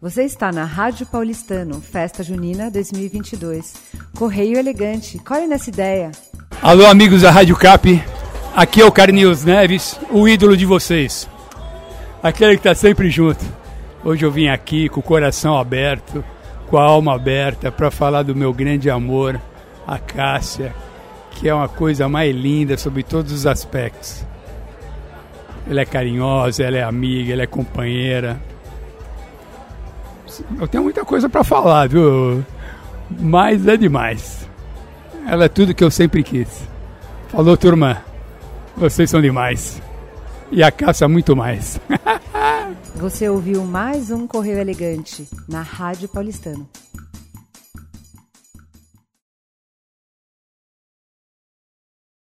Você está na Rádio Paulistano, Festa Junina 2022. Correio Elegante, colhe nessa ideia. Alô, amigos da Rádio Cap. Aqui é o Carlinhos Neves, o ídolo de vocês. Aquele que está sempre junto. Hoje eu vim aqui com o coração aberto, com a alma aberta, para falar do meu grande amor, a Cássia, que é uma coisa mais linda sobre todos os aspectos. Ela é carinhosa, ela é amiga, ela é companheira. Eu tenho muita coisa para falar, viu? Mas é demais. Ela é tudo que eu sempre quis. Falou, turma. Vocês são demais. E a Cássia muito mais. Você ouviu mais um Correio Elegante na Rádio Paulistano.